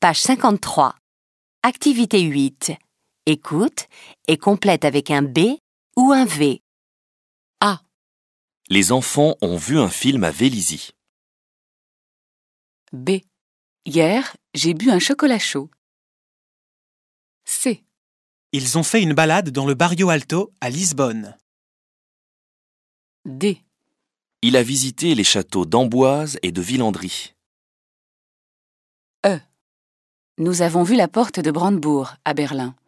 Page 53. Activité 8. Écoute et complète avec un B ou un V. A. Les enfants ont vu un film à Vélizy. B. Hier, j'ai bu un chocolat chaud. C. Ils ont fait une balade dans le Barrio Alto à Lisbonne. D. Il a visité les châteaux d'Amboise et de Villandry. E. Nous avons vu la porte de Brandebourg à Berlin.